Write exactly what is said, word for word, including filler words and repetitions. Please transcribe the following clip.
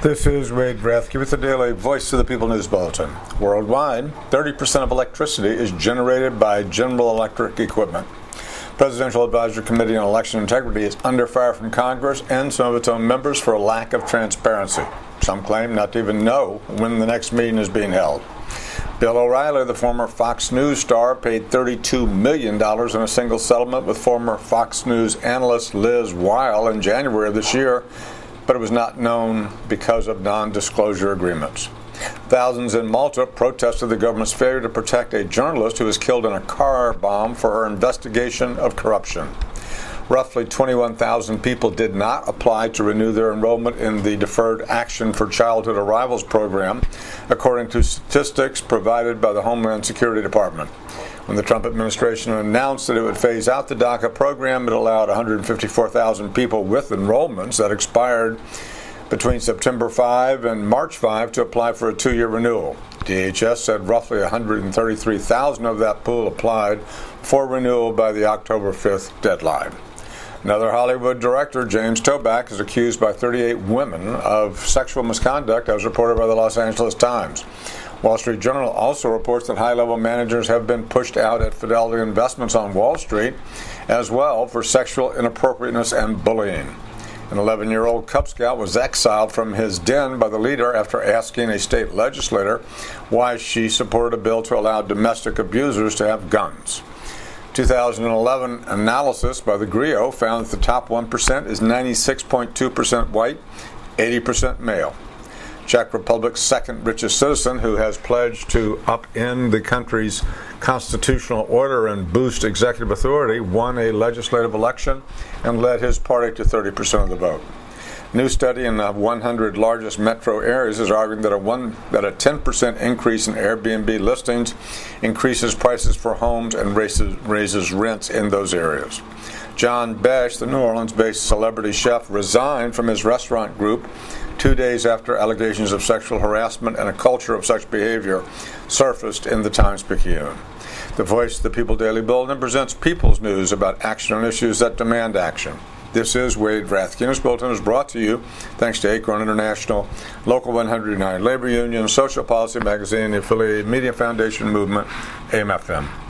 This is Wade Rathke with the Daily Voice of the People News Bulletin. Worldwide, thirty percent of electricity is generated by General Electric equipment. Presidential Advisory Committee on Election Integrity is under fire from Congress and some of its own members for a lack of transparency. Some claim not to even know when the next meeting is being held. Bill O'Reilly, the former Fox News star, paid thirty-two million dollars in a single settlement with former Fox News analyst Liz Weil in January of this year, but it was not known because of non-disclosure agreements. Thousands in Malta protested the government's failure to protect a journalist who was killed in a car bomb for her investigation of corruption. Roughly twenty-one thousand people did not apply to renew their enrollment in the Deferred Action for Childhood Arrivals program, according to statistics provided by the Homeland Security Department. When the Trump administration announced that it would phase out the DACA program, it allowed one hundred fifty-four thousand people with enrollments that expired between September fifth and March fifth to apply for a two-year renewal. D H S said roughly one hundred thirty-three thousand of that pool applied for renewal by the October fifth deadline. Another Hollywood director, James Toback, is accused by thirty-eight women of sexual misconduct, as reported by the Los Angeles Times. Wall Street Journal also reports that high-level managers have been pushed out at Fidelity Investments on Wall Street as well for sexual inappropriateness and bullying. An eleven-year-old Cub Scout was exiled from his den by the leader after asking a state legislator why she supported a bill to allow domestic abusers to have guns. two thousand eleven analysis by the Grio found that the top one percent is ninety-six point two percent white, eighty percent male. Czech Republic's second richest citizen, who has pledged to upend the country's constitutional order and boost executive authority, won a legislative election and led his party to thirty percent of the vote. A new study in the one hundred largest metro areas is arguing that a one that a ten percent increase in Airbnb listings increases prices for homes and raises, raises rents in those areas. John Besh, the New Orleans-based celebrity chef, resigned from his restaurant group two days after allegations of sexual harassment and a culture of such behavior surfaced in the Times-Picayune. The Voice of the People Daily Bulletin presents People's News about action on issues that demand action. This is Wade Rathke. This bulletin is brought to you thanks to Acorn International, Local one hundred nine Labor Union, Social Policy Magazine, the affiliated Media Foundation Movement, A M F M.